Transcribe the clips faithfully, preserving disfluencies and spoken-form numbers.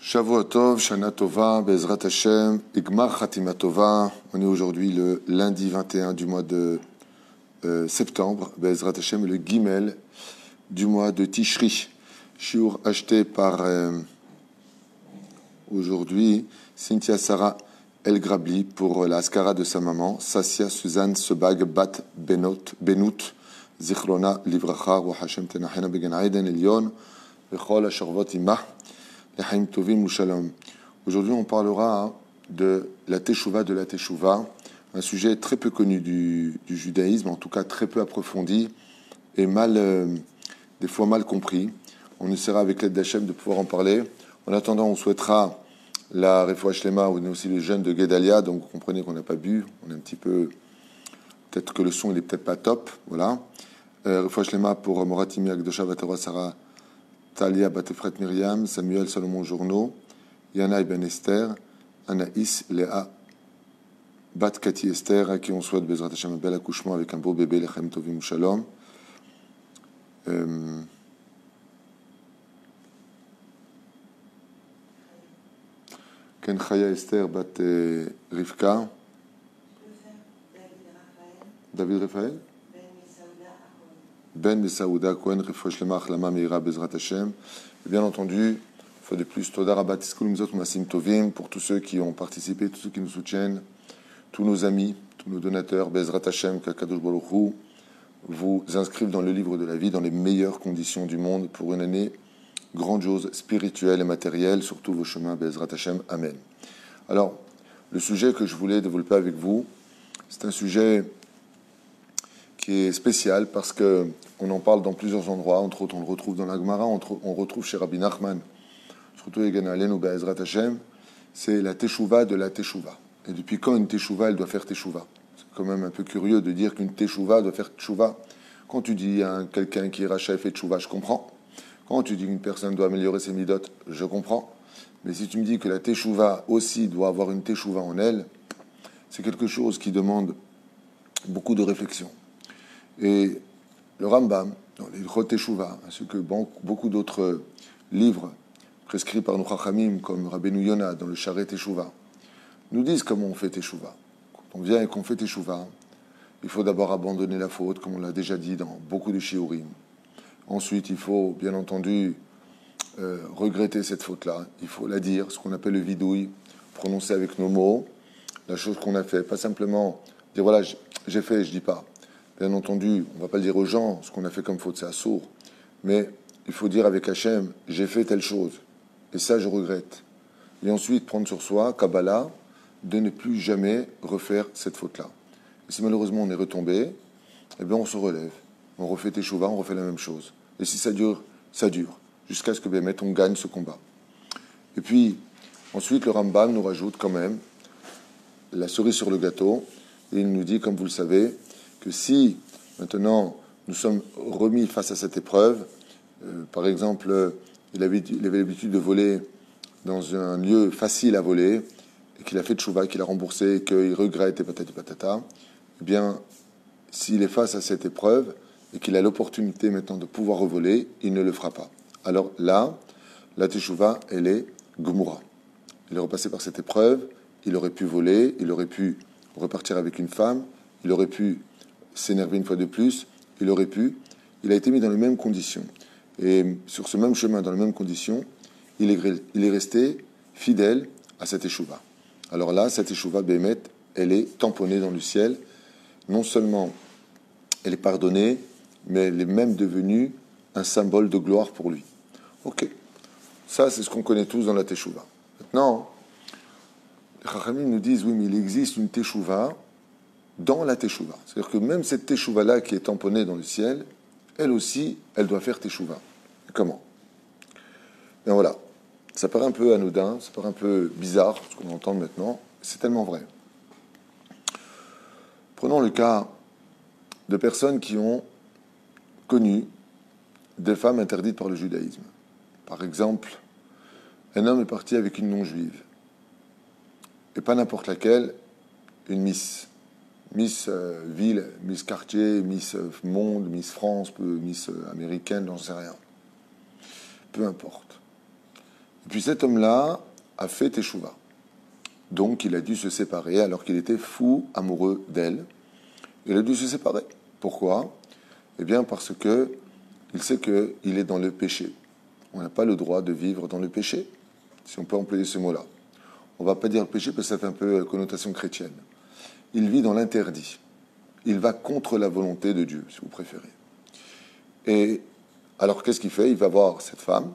Shavua Tov, Shana Tova, Bezrat Hashem, Igmar Khatima Tova. On est aujourd'hui le lundi vingt et un du mois de euh, septembre, Bezrat Hashem, le Gimel du mois de Tishri. Shiur acheté par euh, aujourd'hui Cynthia Sarah El Grabli pour la Askara de sa maman, Sassia Suzanne Sebag Bat Benot, Benout, Zichrona Livracha, Wa Hashem Tenachena Began Aiden Elion, Vechol Asharvot Imah. Aujourd'hui, on parlera de la Teshuvah de la Teshuvah, un sujet très peu connu du, du judaïsme, en tout cas très peu approfondi et mal, euh, des fois mal compris. On essaiera avec l'aide d'Hachem de pouvoir en parler. En attendant, on souhaitera la Refoua Shlema, on est aussi les jeunes de Gedalia, donc vous comprenez qu'on n'a pas bu, on est un petit peu, peut-être que le son il est peut-être pas top, voilà. Euh, Refoua Shlema pour Moratimi Akdosha Vatera Sarah Talia Batefret Myriam, Samuel Salomon Journeau, Yana Ben Esther, Anaïs Léa Bat Kati Esther, à qui on souhaite Bezrat Hashem un bel accouchement avec un beau bébé, Lechem Tovim Shalom. Euh, Ken Chaya Esther Bat euh, Rivka. David Raphaël. Ben Saouda Cohen, Refoua Shlema Achlama Meira Bezrat Hashem. Bien entendu, une fois de plus, Toda Rabbat Tiskul Mizot Masim Tovim, pour tous ceux qui ont participé, tous ceux qui nous soutiennent, tous nos amis, tous nos donateurs, Bezrat Hashem, Kakadosh Baruch Hu, vous inscrivent dans le livre de la vie, dans les meilleures conditions du monde, pour une année grandiose, spirituelle et matérielle, sur tous vos chemins, Bezrat Hashem. Amen. Alors, le sujet que je voulais développer avec vous, c'est un sujet qui est spécial parce que on en parle dans plusieurs endroits. Entre autres, on le retrouve dans la Gemara, on retrouve chez Rabbi Nachman, surtout Eganalen ou Be'ezrat Hashem, c'est la Teshuvah de la Teshuvah. Et depuis quand une Teshuvah, elle doit faire Teshuvah? C'est quand même un peu curieux de dire qu'une Teshuvah doit faire Teshuvah. Quand tu dis à quelqu'un qui est rachat et fait Teshuvah, je comprends. Quand tu dis qu'une personne doit améliorer ses midot, je comprends. Mais si tu me dis que la Teshuvah aussi doit avoir une Teshuvah en elle, c'est quelque chose qui demande beaucoup de réflexion. Et le Rambam, dans les Ilchot Teshuvah, ainsi que beaucoup d'autres livres prescrits par nos Chachamim, comme Rabbeinu Yonah dans le Sharet Teshuvah, nous disent comment on fait Teshuvah. Quand on vient et qu'on fait Teshuvah, il faut d'abord abandonner la faute, comme on l'a déjà dit dans beaucoup de shiurim. Ensuite, il faut, bien entendu, euh, regretter cette faute-là. Il faut la dire, ce qu'on appelle le vidouille, prononcer avec nos mots la chose qu'on a fait. Pas simplement dire, voilà, j'ai fait, je dis pas. Bien entendu, on ne va pas le dire aux gens, ce qu'on a fait comme faute, c'est assourd. Mais il faut dire avec Hachem, j'ai fait telle chose. Et ça, je regrette. Et ensuite, prendre sur soi, Kabbalah, de ne plus jamais refaire cette faute-là. Et si malheureusement on est retombé, eh bien on se relève. On refait Teshuvah, on refait la même chose. Et si ça dure, ça dure. Jusqu'à ce que, bien, on gagne ce combat. Et puis, ensuite, le Rambam nous rajoute quand même la cerise sur le gâteau. Et il nous dit, comme vous le savez, que si maintenant nous sommes remis face à cette épreuve, euh, par exemple, il avait, il avait l'habitude de voler dans un lieu facile à voler, et qu'il a fait tchouva, qu'il a remboursé, et qu'il regrette, et patati patata, eh bien, s'il est face à cette épreuve, et qu'il a l'opportunité maintenant de pouvoir revoler, il ne le fera pas. Alors là, la teshuvah, elle est gomura. Il est repassé par cette épreuve, il aurait pu voler, il aurait pu repartir avec une femme, il aurait pu s'énerver une fois de plus, il aurait pu, il a été mis dans les mêmes conditions. Et sur ce même chemin, dans les mêmes conditions, il est, il est resté fidèle à cette échouva. Alors là, cette échouva, Béhémet, elle est tamponnée dans le ciel. Non seulement elle est pardonnée, mais elle est même devenue un symbole de gloire pour lui. Ok, ça c'est ce qu'on connaît tous dans la teshuva. Maintenant, les Chachamim nous disent, oui, mais il existe une teshuva dans la Teshuvah. C'est-à-dire que même cette Teshuvah-là qui est tamponnée dans le ciel, elle aussi, elle doit faire Teshuvah. Comment? Bien voilà, ça paraît un peu anodin, ça paraît un peu bizarre, ce qu'on entend maintenant, c'est tellement vrai. Prenons le cas de personnes qui ont connu des femmes interdites par le judaïsme. Par exemple, un homme est parti avec une non-juive, et pas n'importe laquelle, une miss. Miss euh, Ville, Miss Quartier, Miss euh, Monde, Miss France, Miss euh, Américaine, j'en sais rien. Peu importe. Puis cet homme-là a fait teshuva. Donc il a dû se séparer alors qu'il était fou, amoureux d'elle. Il a dû se séparer. Pourquoi? Eh bien parce que il sait qu'il est dans le péché. On n'a pas le droit de vivre dans le péché, si on peut employer ce mot-là. On ne va pas dire le péché parce que ça fait un peu connotation chrétienne. Il vit dans l'interdit. Il va contre la volonté de Dieu, si vous préférez. Et alors qu'est-ce qu'il fait? Il va voir cette femme,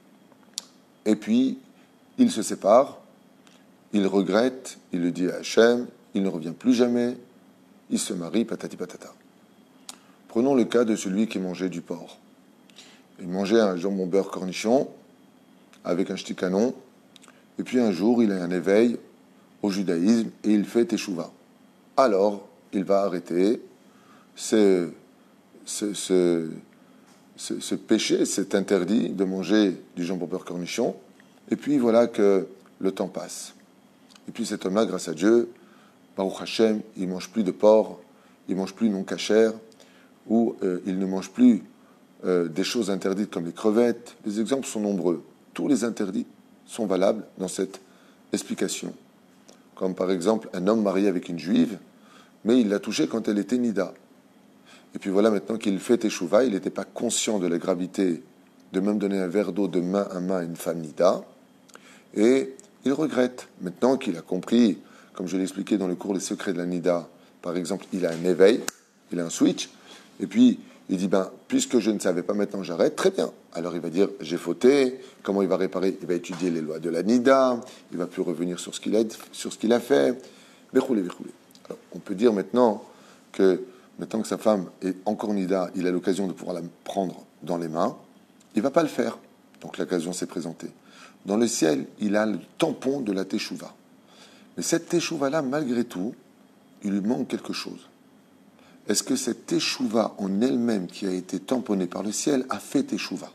et puis il se sépare, il regrette, il le dit à Hachem, il ne revient plus jamais, il se marie, patati patata. Prenons le cas de celui qui mangeait du porc. Il mangeait un jambon beurre cornichon avec un ch'ti canon, et puis un jour il a un éveil au judaïsme et il fait teshuva. Alors il va arrêter ce, ce, ce, ce, ce péché, cet interdit de manger du jambon beurre cornichon, et puis voilà que le temps passe. Et puis cet homme-là, grâce à Dieu, Baruch Hashem, il ne mange plus de porc, il ne mange plus non cachère, ou euh, il ne mange plus euh, des choses interdites comme les crevettes. Les exemples sont nombreux. Tous les interdits sont valables dans cette explication. Comme par exemple un homme marié avec une juive, mais il l'a touchée quand elle était nida. Et puis voilà, maintenant qu'il fait teshuva, il n'était pas conscient de la gravité de même donner un verre d'eau de main à main à une femme nida, et il regrette. Maintenant qu'il a compris, comme je l'ai expliqué dans le cours Les secrets de la nida, par exemple, il a un éveil, il a un switch, et puis il dit, ben, puisque je ne savais pas, maintenant j'arrête, très bien. Alors il va dire, j'ai fauté, comment il va réparer? Il va étudier les lois de la nida, il ne va plus revenir sur ce qu'il a, sur ce qu'il a fait. Béchoulé, béchoulé. Alors on peut dire maintenant que, maintenant que sa femme est encore nida, il a l'occasion de pouvoir la prendre dans les mains, il ne va pas le faire. Donc l'occasion s'est présentée. Dans le ciel, il a le tampon de la teshuva. Mais cette teshuva-là, malgré tout, il lui manque quelque chose. Est-ce que cette teshuva en elle-même qui a été tamponnée par le ciel a fait teshuva?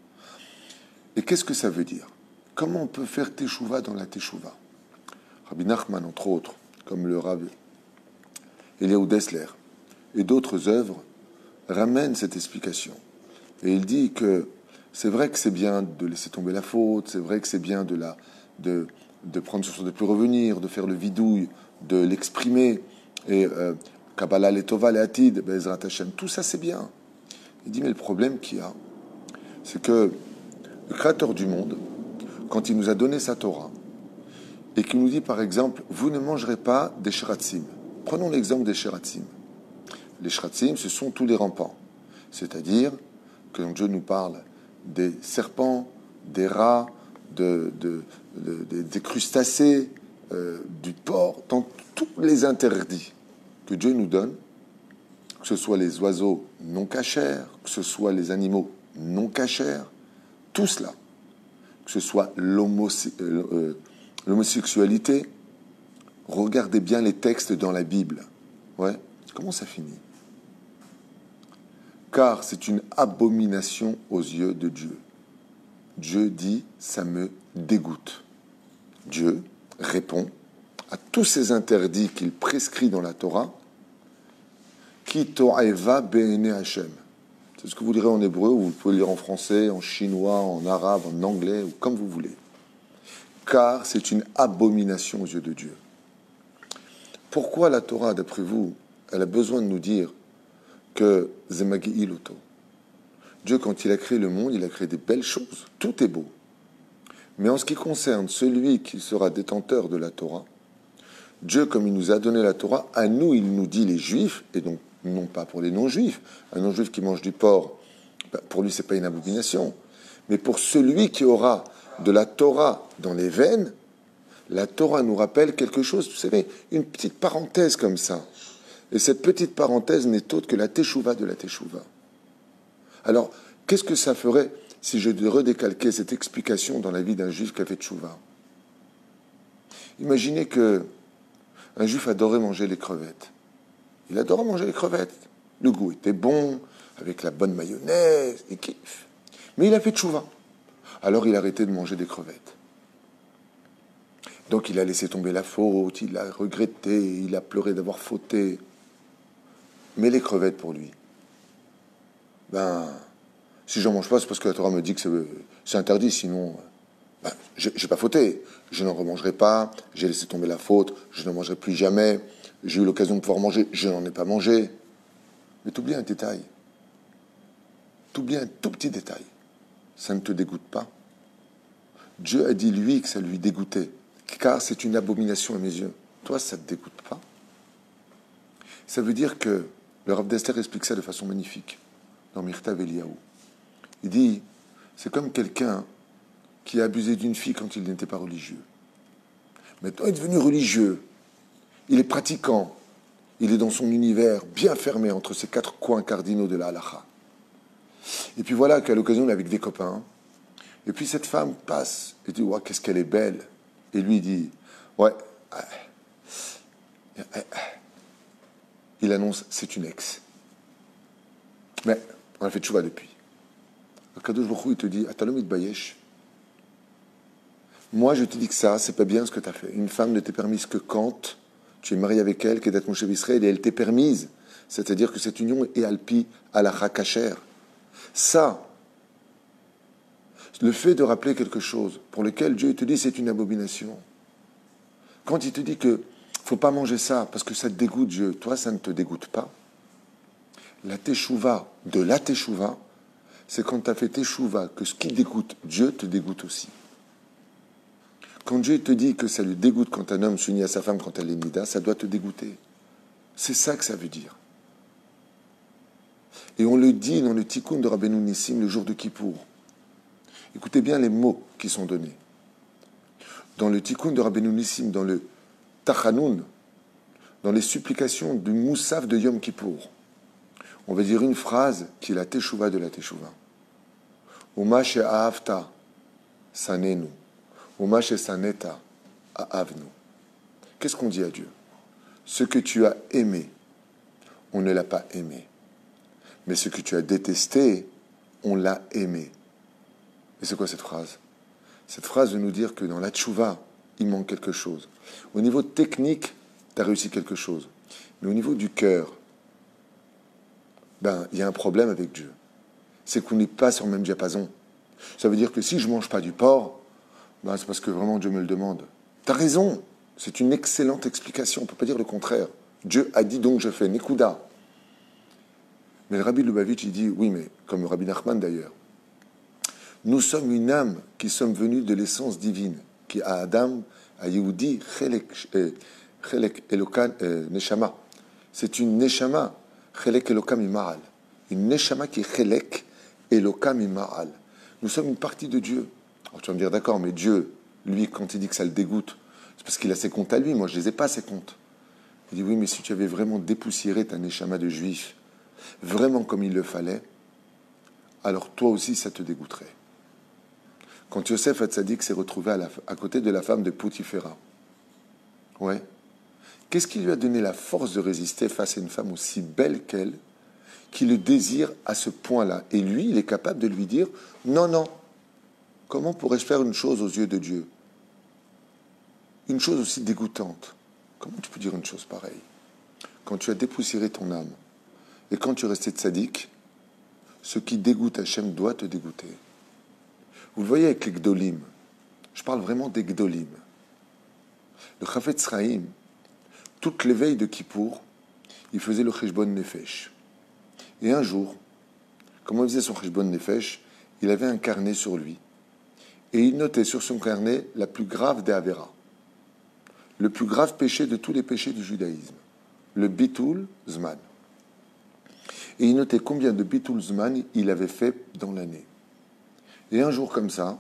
Et qu'est-ce que ça veut dire? Comment on peut faire teshuva dans la teshuva? Rabbi Nachman, entre autres, comme le Rabbi Eliyahu Dessler et d'autres œuvres, ramènent cette explication. Et il dit que c'est vrai que c'est bien de laisser tomber la faute, c'est vrai que c'est bien de, la, de, de prendre sur soi de ne plus revenir, de faire le vidouille, de l'exprimer, et euh, Kabbalah, les Tova, les Atid, Bezrat Hashem, tout ça c'est bien. Il dit, mais le problème qu'il y a, c'est que le Créateur du monde, quand il nous a donné sa Torah, et qu'il nous dit par exemple, vous ne mangerez pas des shratzim. Prenons l'exemple des shratzim. Les shratzim, ce sont tous les rampants. C'est-à-dire que Dieu nous parle des serpents, des rats, de, de, de, de, des crustacés, euh, du porc, dans tous les interdits que Dieu nous donne, que ce soit les oiseaux non cachers, que ce soit les animaux non cachers, tout cela, que ce soit l'homose- euh, euh, l'homosexualité, regardez bien les textes dans la Bible. Ouais, comment ça finit? Car c'est une abomination aux yeux de Dieu. Dieu dit, ça me dégoûte. Dieu répond à tous ces interdits qu'il prescrit dans la Torah, Ki to'eva be'ene Hashem. C'est ce que vous lirez en hébreu, ou vous pouvez le lire en français, en chinois, en arabe, en anglais, ou comme vous voulez. Car c'est une abomination aux yeux de Dieu. Pourquoi la Torah, d'après vous, elle a besoin de nous dire que Zemagi Iloto. Dieu, quand il a créé le monde, il a créé des belles choses. Tout est beau. Mais en ce qui concerne celui qui sera détenteur de la Torah, Dieu, comme il nous a donné la Torah, à nous, il nous dit les Juifs, et donc non pas pour les non-Juifs. Un non-Juif qui mange du porc, ben, pour lui, c'est pas une abomination. Mais pour celui qui aura de la Torah dans les veines, la Torah nous rappelle quelque chose, vous savez, une petite parenthèse comme ça. Et cette petite parenthèse n'est autre que la teshuva de la teshuva. Alors, qu'est-ce que ça ferait si je redécalquais cette explication dans la vie d'un juif qui a fait teshuva? Imaginez que un juif adorait manger les crevettes. Il adorait manger les crevettes. Le goût était bon, avec la bonne mayonnaise, il kiffe. Mais il a fait teshuva. Alors il a arrêté de manger des crevettes. Donc il a laissé tomber la faute, il a regretté, il a pleuré d'avoir fauté. Mais les crevettes pour lui, ben, si j'en mange pas, c'est parce que la Torah me dit que c'est, c'est interdit, sinon Ben, je n'ai pas fauté. Je n'en remangerai pas, j'ai laissé tomber la faute, je n'en mangerai plus jamais, j'ai eu l'occasion de pouvoir manger, je n'en ai pas mangé. Mais tu oublies un détail. Tu oublies un tout petit détail. Ça ne te dégoûte pas. Dieu a dit, lui, que ça lui dégoûtait, car c'est une abomination à mes yeux. Toi, ça ne te dégoûte pas. Ça veut dire que le Rav d'Esther explique ça de façon magnifique dans Mirtav Eliyahu. Il dit, c'est comme quelqu'un qui a abusé d'une fille quand il n'était pas religieux. Maintenant, il est devenu religieux. Il est pratiquant. Il est dans son univers bien fermé entre ces quatre coins cardinaux de la halakha. Et puis voilà qu'à l'occasion, il est avec des copains. Et puis cette femme passe et dit, ouais, qu'est-ce qu'elle est belle. Et lui dit, ouais. Il annonce, c'est une ex. Mais on a fait tchouva depuis. Le Kadosh Baruch Hu, il te dit, Atalomit Bayesh. Moi, je te dis que ça, c'est pas bien ce que tu as fait. Une femme ne t'est permise que quand tu es marié avec elle, Kedat Moshe Israël, et elle t'est permise. C'est-à-dire que cette union est alpi à la Hakacher. Ça, le fait de rappeler quelque chose pour lequel Dieu te dit c'est une abomination. Quand il te dit que faut pas manger ça parce que ça te dégoûte Dieu, toi ça ne te dégoûte pas. La teshuva de la teshuva, c'est quand tu as fait teshuva que ce qui dégoûte Dieu te dégoûte aussi. Quand Dieu te dit que ça lui dégoûte quand un homme s'unit à sa femme quand elle est nida, ça doit te dégoûter. C'est ça que ça veut dire. Et on le dit dans le tikkun de Rabbeinu Nissim le jour de Kippour. Écoutez bien les mots qui sont donnés. Dans le tikkun de Rabbeinu Nissim, dans le Tachanoun, dans les supplications du Moussaf de Yom Kippour, on va dire une phrase qui est la teshuva de la teshuva. Uma she'ahavta sanenu, uma she'saneta ahavnu. Qu'est-ce qu'on dit à Dieu? Ce que tu as aimé, on ne l'a pas aimé. Mais ce que tu as détesté, on l'a aimé. Et c'est quoi cette phrase? Cette phrase veut nous dire que dans la tchouva, il manque quelque chose. Au niveau technique, tu as réussi quelque chose. Mais au niveau du cœur, ben, il y a un problème avec Dieu. C'est qu'on n'est pas sur le même diapason. Ça veut dire que si je ne mange pas du porc, ben, c'est parce que vraiment Dieu me le demande. Tu as raison. C'est une excellente explication. On ne peut pas dire le contraire. Dieu a dit donc je fais. Nekuda. Mais le Rabbi Lubavitch, il dit, oui, mais comme le Rabbi Nachman d'ailleurs, nous sommes une âme qui sommes venus de l'essence divine, qui a Adam, à Yehudi, Chelek Elokan Neshama. C'est une Neshama, Chelek Elokam Ima'al. Une Neshama qui est Chelek Elokam Ima'al. Nous sommes une partie de Dieu. Alors tu vas me dire, d'accord, mais Dieu, lui, quand il dit que ça le dégoûte, c'est parce qu'il a ses comptes à lui, moi je ne les ai pas, ses comptes. Il dit, oui, mais si tu avais vraiment dépoussiéré ta Neshama de juif, vraiment comme il le fallait, alors toi aussi ça te dégoûterait. Quand Yosef Hatzadik s'est retrouvé à, la, à côté de la femme de Poutifera, ouais, qu'est-ce qui lui a donné la force de résister face à une femme aussi belle qu'elle, qui le désire à ce point-là? Et lui, il est capable de lui dire, non, non, comment pourrais-je faire une chose aux yeux de Dieu? Une chose aussi dégoûtante. Comment tu peux dire une chose pareille? Quand tu as dépoussiéré ton âme, et quand tu es resté tzaddik, ce qui dégoûte Hachem doit te dégoûter. Vous le voyez avec les Gdolim. Je parle vraiment des Gdolim. Le Chafetz Chaim, toutes les veilles de Kippour, il faisait le Cheshbon Nefesh. Et un jour, comment il faisait son Cheshbon Nefesh, il avait un carnet sur lui. Et il notait sur son carnet la plus grave des Avera. Le plus grave péché de tous les péchés du judaïsme. Le Bitul Zman. Et il notait combien de Bitul Zman il avait fait dans l'année. Et un jour comme ça,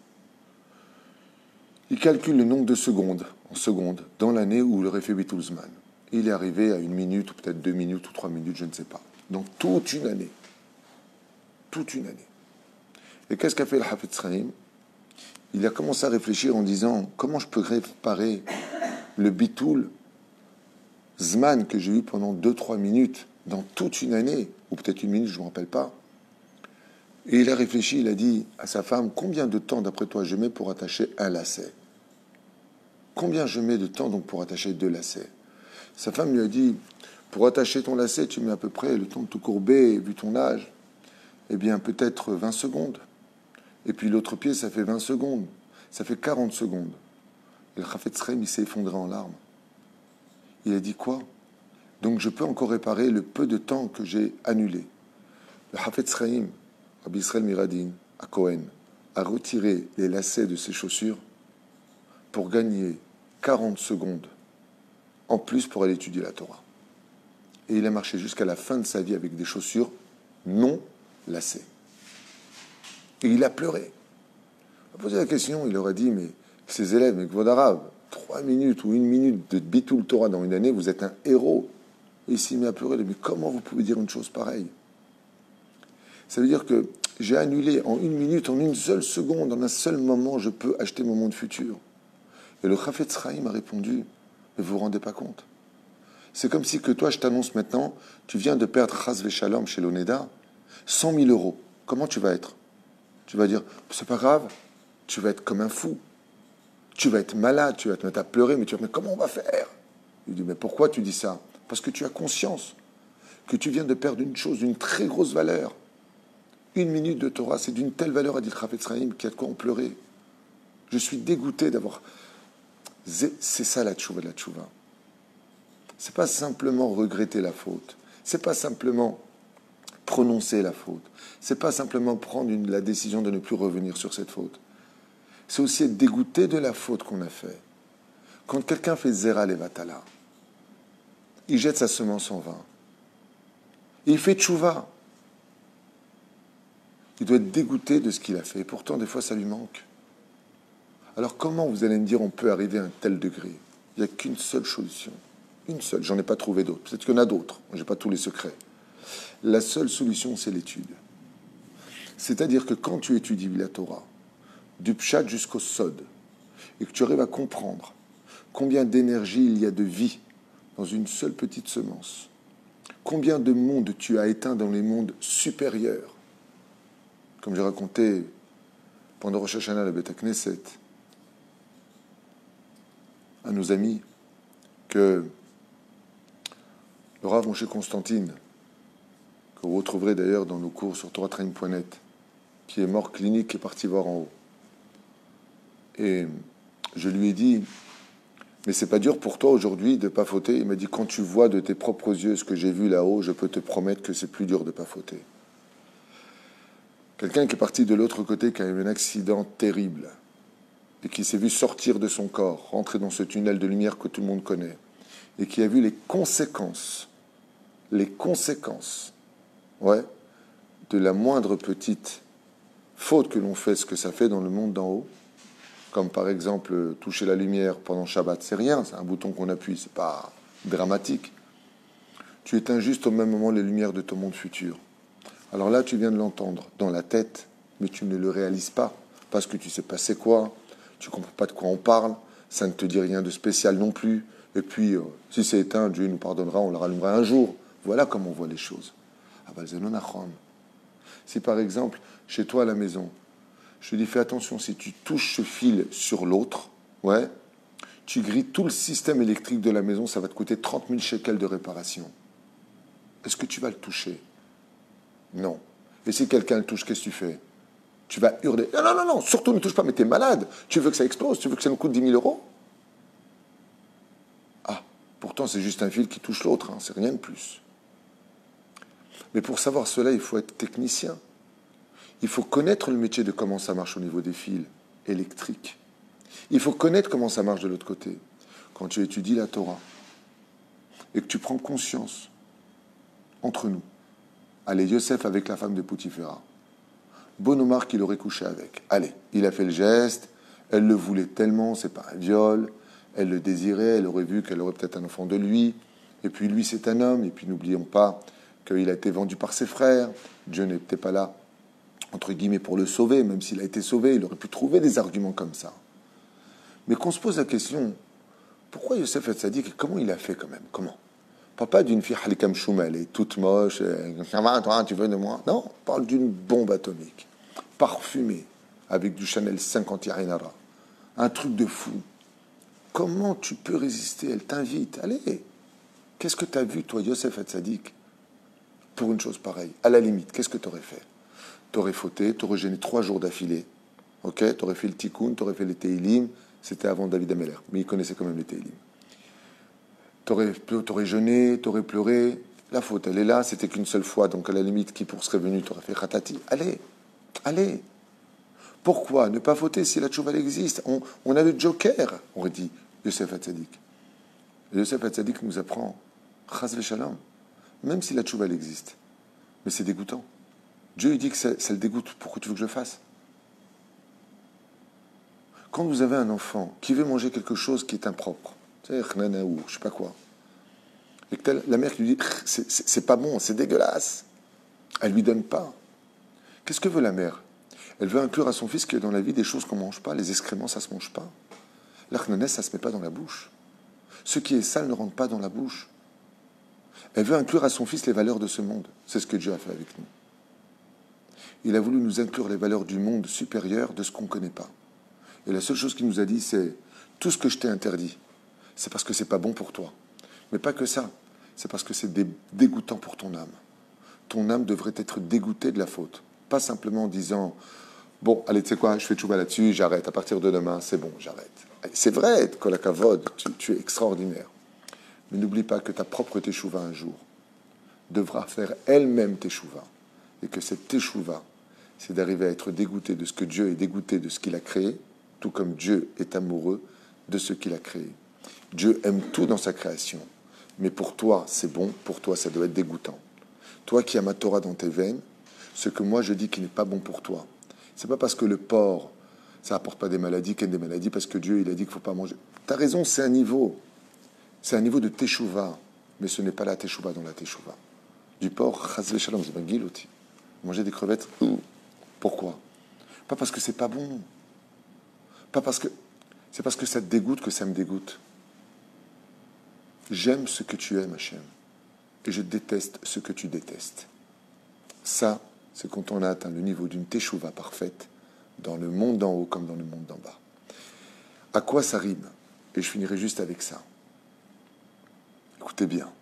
il calcule le nombre de secondes, en secondes, dans l'année où il aurait fait Bitul Zman. Et il est arrivé à une minute, ou peut-être deux minutes, ou trois minutes, je ne sais pas. Donc toute une année. Toute une année. Et qu'est-ce qu'a fait le Hafetz Chaim? Il a commencé à réfléchir en disant, comment je peux réparer le Bitul Zman que j'ai eu pendant deux trois minutes dans toute une année, ou peut-être une minute, je ne me rappelle pas. Et il a réfléchi, il a dit à sa femme, combien de temps, d'après toi, je mets pour attacher un lacet? Combien je mets de temps donc pour attacher deux lacets? Sa femme lui a dit, pour attacher ton lacet, tu mets à peu près le temps de te courber, vu ton âge, eh bien peut-être vingt secondes. Et puis l'autre pied, ça fait vingt secondes. Ça fait quarante secondes. Et le Chafetz Chaim, il s'est effondré en larmes. Il a dit quoi? Donc je peux encore réparer le peu de temps que j'ai annulé. Le Chafetz Chaim, Rabbi Israël Miradin, à Cohen, a retiré les lacets de ses chaussures pour gagner quarante secondes en plus pour aller étudier la Torah. Et il a marché jusqu'à la fin de sa vie avec des chaussures non lacées. Et il a pleuré. On a posé la question, il aurait dit, mais ses élèves, mais Kvod Arav, trois minutes ou une minute de Bitoul Torah dans une année, vous êtes un héros. Et il s'est mis à pleurer, mais comment vous pouvez dire une chose pareille? Ça veut dire que j'ai annulé en une minute, en une seule seconde, en un seul moment, je peux acheter mon monde futur. Et le Chafetz Chaim a répondu, mais vous vous rendez pas compte. C'est comme si que toi, je t'annonce maintenant, tu viens de perdre Chas Veshalom chez l'Oneda, cent mille euros. Comment tu vas être? Tu vas dire, c'est pas grave, tu vas être comme un fou. Tu vas être malade, tu vas te mettre à pleurer, mais tu vas dire, mais comment on va faire? Il dit, mais pourquoi tu dis ça? Parce que tu as conscience que tu viens de perdre une chose d'une très grosse valeur. Une minute de Torah, c'est d'une telle valeur, a dit le Chafetz Chaim, qu'il y a de quoi en pleurer. Je suis dégoûté d'avoir... C'est ça la tchouva, la tchouva. C'est pas simplement regretter la faute. C'est pas simplement prononcer la faute. C'est pas simplement prendre une, la décision de ne plus revenir sur cette faute. C'est aussi être dégoûté de la faute qu'on a fait. Quand quelqu'un fait zera levatala, il jette sa semence en vain. Il fait tchouva. Il doit être dégoûté de ce qu'il a fait. Et pourtant, des fois, ça lui manque. Alors, comment vous allez me dire on peut arriver à un tel degré? Il n'y a qu'une seule solution. Une seule. J'en ai pas trouvé d'autres. Peut-être qu'il y en a d'autres. Je n'ai pas tous les secrets. La seule solution, c'est l'étude. C'est-à-dire que quand tu étudies la Torah, du Pshat jusqu'au Sod, et que tu arrives à comprendre combien d'énergie il y a de vie dans une seule petite semence, combien de mondes tu as éteint dans les mondes supérieurs, comme j'ai raconté pendant Rosh Hashanah à la Beth Knesset, à nos amis, que le Rav Moshe Constantine, que vous retrouverez d'ailleurs dans nos cours sur torah train point net, qui est mort clinique et parti voir en haut. Et je lui ai dit, mais c'est pas dur pour toi aujourd'hui de ne pas fauter? Il m'a dit, quand tu vois de tes propres yeux ce que j'ai vu là-haut, je peux te promettre que c'est plus dur de ne pas fauter. Quelqu'un qui est parti de l'autre côté, qui a eu un accident terrible, et qui s'est vu sortir de son corps, rentrer dans ce tunnel de lumière que tout le monde connaît, et qui a vu les conséquences, les conséquences, ouais, de la moindre petite faute que l'on fait, ce que ça fait dans le monde d'en haut, comme par exemple toucher la lumière pendant Shabbat, c'est rien, c'est un bouton qu'on appuie, c'est pas dramatique. Tu éteins juste au même moment les lumières de ton monde futur. Alors là, tu viens de l'entendre dans la tête, mais tu ne le réalises pas, parce que tu sais pas c'est quoi, tu comprends pas de quoi on parle, ça ne te dit rien de spécial non plus, et puis, euh, si c'est éteint, Dieu nous pardonnera, on le rallumera un jour. Voilà comment on voit les choses. Si par exemple, chez toi à la maison, je te dis, fais attention, si tu touches ce fil sur l'autre, ouais, tu grilles tout le système électrique de la maison, ça va te coûter trente mille shekels de réparation. Est-ce que tu vas le toucher? Non. Et si quelqu'un le touche, qu'est-ce que tu fais? Tu vas hurler. Non, non, non, non, surtout ne touche pas, mais t'es malade. Tu veux que ça explose? Tu veux que ça nous coûte dix mille euros? Ah, pourtant c'est juste un fil qui touche l'autre, hein, c'est rien de plus. Mais pour savoir cela, il faut être technicien. Il faut connaître le métier de comment ça marche au niveau des fils électriques. Il faut connaître comment ça marche de l'autre côté. Quand tu étudies la Torah et que tu prends conscience, entre nous, allez, Yosef avec la femme de Poutifera, bon Omar qu'il aurait couché avec. Allez, il a fait le geste, elle le voulait tellement, c'est pas un viol, elle le désirait, elle aurait vu qu'elle aurait peut-être un enfant de lui, et puis lui c'est un homme, et puis n'oublions pas qu'il a été vendu par ses frères, Dieu n'était pas là, entre guillemets, pour le sauver, même s'il a été sauvé, il aurait pu trouver des arguments comme ça. Mais qu'on se pose la question, pourquoi Yosef Hatzadik, et comment il a fait quand même? Comment? Papa d'une fille Halikam Choum, elle est toute moche, ça va, toi, tu veux de moi? Non, on parle d'une bombe atomique, parfumée, avec du Chanel cinquante Yarinara, un truc de fou. Comment tu peux résister? Elle t'invite, allez. Qu'est-ce que tu as vu, toi, Yosef Hatzadik, pour une chose pareille? À la limite, qu'est-ce que tu aurais fait? Tu aurais fauté, tu aurais gêné trois jours d'affilée, Ok, tu aurais fait le tikkun, tu aurais fait les Teilim, c'était avant David Ameller, mais il connaissait quand même les Teilim. Tu aurais, t'aurais jeûné, tu aurais pleuré, la faute elle est là, c'était qu'une seule fois, donc à la limite, qui pour serait venu, tu aurais fait khatati. Allez, allez. Pourquoi ne pas fauter si la tchouva elle existe? on, on a le joker, aurait dit Yosef Hatzadik. Et Yosef Hatzadik nous apprend, chas v'shalom, même si la tchouva elle existe, mais c'est dégoûtant. Dieu il dit que ça, ça le dégoûte, pourquoi tu veux que je le fasse? Quand vous avez un enfant qui veut manger quelque chose qui est impropre, tu sais, khnana ou je sais pas quoi, et que la mère qui lui dit c'est, c'est, c'est pas bon, c'est dégueulasse, elle lui donne pas. Qu'est-ce que veut la mère? Elle veut inclure à son fils qu'il y a dans la vie des choses qu'on ne mange pas. Les excréments, ça ne se mange pas. L'archnonès, ça ne se met pas dans la bouche. Ce qui est sale ne rentre pas dans la bouche. Elle veut inclure à son fils les valeurs de ce monde. C'est ce que Dieu a fait avec nous. Il a voulu nous inclure les valeurs du monde supérieur de ce qu'on ne connaît pas. Et la seule chose qu'il nous a dit, c'est tout ce que je t'ai interdit, c'est parce que c'est pas bon pour toi. Mais pas que ça. C'est parce que c'est dégoûtant pour ton âme. Ton âme devrait être dégoûtée de la faute. Pas simplement en disant bon, allez, tu sais quoi, je fais tchouva là-dessus, j'arrête. À partir de demain, c'est bon, j'arrête. C'est vrai, kol hakavod, tu, tu es extraordinaire. Mais n'oublie pas que ta propre teshuva un jour devra faire elle-même teshuva. Et que cette teshuva, c'est d'arriver à être dégoûté de ce que Dieu est dégoûté de ce qu'il a créé, tout comme Dieu est amoureux de ce qu'il a créé. Dieu aime tout dans sa création. Mais pour toi, c'est bon, pour toi, ça doit être dégoûtant. Toi qui as ma Torah dans tes veines, ce que moi je dis qui n'est pas bon pour toi, c'est pas parce que le porc, ça apporte pas des maladies, qu'il y a des maladies, parce que Dieu, il a dit qu'il faut pas manger. T'as raison, c'est un niveau. C'est un niveau de teshuva, mais ce n'est pas la teshuva dans la teshuva. Du porc, chas v'shalom, c'est pas guiloti. Manger des crevettes, ouh. Pourquoi? Pas parce que c'est pas bon. Pas parce que... C'est parce que ça te dégoûte que ça me dégoûte. J'aime ce que tu aimes, Hachem. Et je déteste ce que tu détestes. Ça, c'est quand on a atteint le niveau d'une teshuva parfaite, dans le monde d'en haut comme dans le monde d'en bas. À quoi ça rime? Et je finirai juste avec ça. Écoutez bien.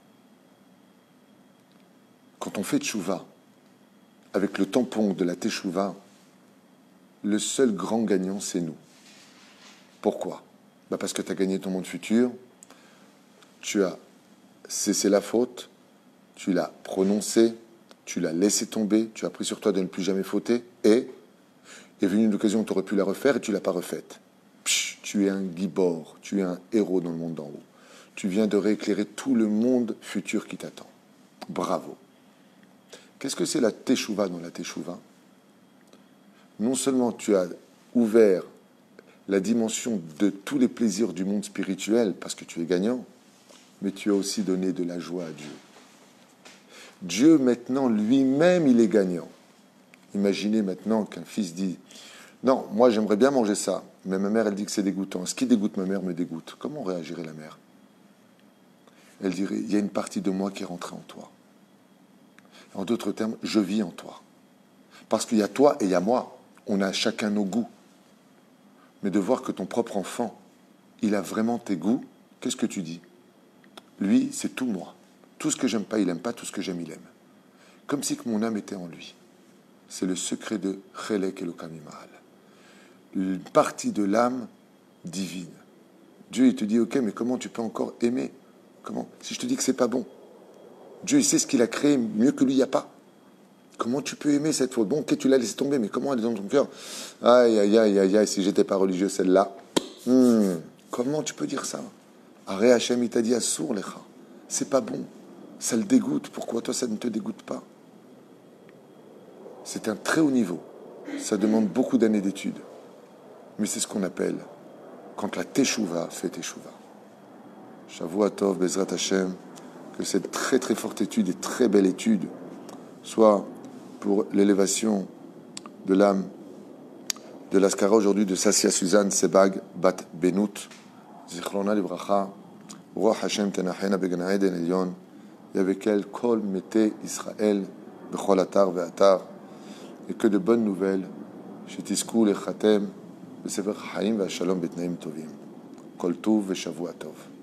Quand on fait teshuva, avec le tampon de la teshuva, le seul grand gagnant, c'est nous. Pourquoi? Bah parce que tu as gagné ton monde futur, tu as cessé la faute, tu l'as prononcé, tu l'as laissé tomber, tu as pris sur toi de ne plus jamais fauter, et est venue une occasion où tu aurais pu la refaire et tu ne l'as pas refaite. Psh, tu es un gibor, tu es un héros dans le monde d'en haut. Tu viens de rééclairer tout le monde futur qui t'attend. Bravo. Qu'est-ce que c'est la teshuva dans la teshuva? Non seulement tu as ouvert la dimension de tous les plaisirs du monde spirituel parce que tu es gagnant, mais tu as aussi donné de la joie à Dieu. Dieu, maintenant, lui-même, il est gagnant. Imaginez maintenant qu'un fils dit « Non, moi, j'aimerais bien manger ça, mais ma mère, elle dit que c'est dégoûtant. Ce qui dégoûte ma mère me dégoûte. » Comment réagirait la mère? Elle dirait « Il y a une partie de moi qui est rentrée en toi. » En d'autres termes, je vis en toi. Parce qu'il y a toi et il y a moi. On a chacun nos goûts. Mais de voir que ton propre enfant, il a vraiment tes goûts, qu'est-ce que tu dis? Lui, c'est tout moi. Tout ce que j'aime pas, il aime pas. Tout ce que j'aime, il aime. Comme si que mon âme était en lui. C'est le secret de Chelek Elokam Imal. Une partie de l'âme divine. Dieu, il te dit, ok, mais comment tu peux encore aimer? Comment? Si je te dis que c'est pas bon. Dieu, il sait ce qu'il a créé, mieux que lui, il n'y a pas. Comment tu peux aimer cette faute? Bon, ok, tu l'as laissé tomber, mais comment elle est dans ton cœur? Aïe, aïe, aïe, aïe, aïe, si j'étais pas religieux, celle-là. Hmm, comment tu peux dire ça? Aré Hachem, il t'a dit, Assour lecha. C'est pas bon. Ça le dégoûte. Pourquoi toi, ça ne te dégoûte pas? C'est un très haut niveau. Ça demande beaucoup d'années d'études. Mais c'est ce qu'on appelle quand la teshuva fait teshuva. Shavua Tov, Bezrat Hashem, que cette très très forte étude et très belle étude soit pour l'élévation de l'âme de l'Askara aujourd'hui de Sassia Suzanne Sebag Bat Benout, Zichrona Libracha, Roi Hashem Tenachena Began Eden Elyon, et avec elle Kol Mete Israël, Bechol Atar Ve'atar, et que de bonnes nouvelles, Shetiskou Lechatem, Besefer Chaim Ve'Shalom Betnaim Tovim, Kol Tov Ve'Shavua Tov.